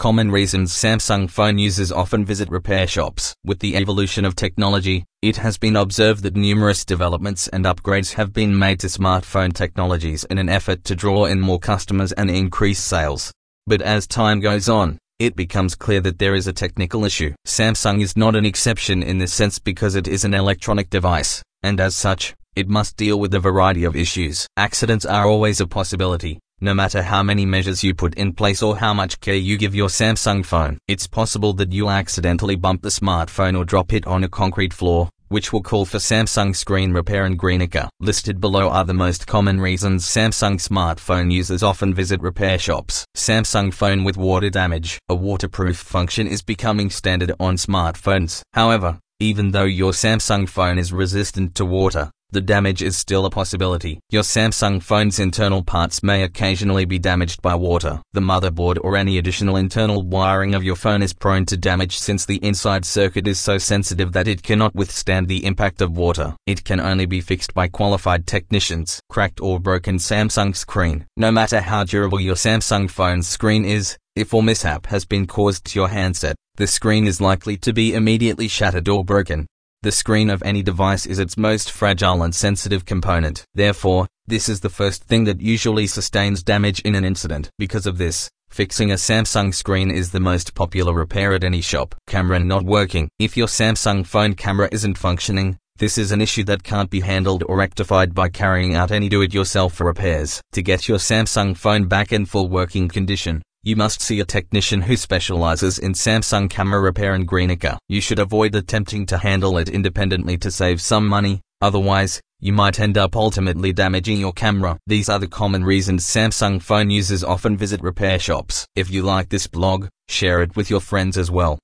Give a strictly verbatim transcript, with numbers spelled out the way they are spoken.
common reasons Samsung phone users often visit repair shops. With the evolution of technology, it has been observed that numerous developments and upgrades have been made to smartphone technologies in an effort to draw in more customers and increase sales. But as time goes on, it becomes clear that there is a technical issue. Samsung is not an exception in this sense because it is an electronic device, and as such, it must deal with a variety of issues. Accidents are always a possibility, no matter how many measures you put in place or how much care you give your Samsung phone. It's possible that you'll accidentally bump the smartphone or drop it on a concrete floor, which will call for Samsung Screen Repair and Greenaker. Listed below are the most common reasons Samsung smartphone users often visit repair shops. Samsung phone with water damage. A waterproof function is becoming standard on smartphones. However, even though your Samsung phone is resistant to water, the damage is still a possibility. Your Samsung phone's internal parts may occasionally be damaged by water. The motherboard or any additional internal wiring of your phone is prone to damage since the inside circuit is so sensitive that it cannot withstand the impact of water. It can only be fixed by qualified technicians. Cracked or broken Samsung screen. No matter how durable your Samsung phone's screen is, if a mishap has been caused to your handset, the screen is likely to be immediately shattered or broken. The screen of any device is its most fragile and sensitive component. Therefore, this is the first thing that usually sustains damage in an incident. Because of this, fixing a Samsung screen is the most popular repair at any shop. Camera not working. If your Samsung phone camera isn't functioning, this is an issue that can't be handled or rectified by carrying out any do-it-yourself repairs. To get your Samsung phone back in full working condition, you must see a technician who specializes in Samsung camera repair and Greenaker. You should avoid attempting to handle it independently to save some money, otherwise, you might end up ultimately damaging your camera. These are the common reasons Samsung phone users often visit repair shops. If you like this blog, share it with your friends as well.